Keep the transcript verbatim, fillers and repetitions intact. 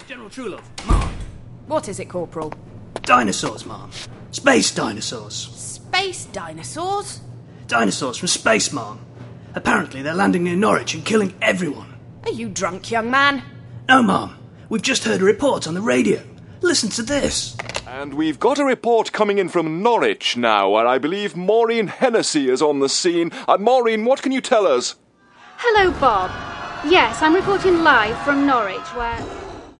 General Truelove, Ma'am. What is it, Corporal? Dinosaurs, Ma'am. Space dinosaurs. Space dinosaurs? Dinosaurs from space, Ma'am. Apparently they're landing near Norwich and killing everyone. Are you drunk, young man? No, Ma'am. We've just heard a report on the radio. Listen to this. And we've got a report coming in from Norwich now, where I believe Maureen Hennessy is on the scene. Uh, Maureen, what can you tell us? Hello, Bob. Yes, I'm reporting live from Norwich, where...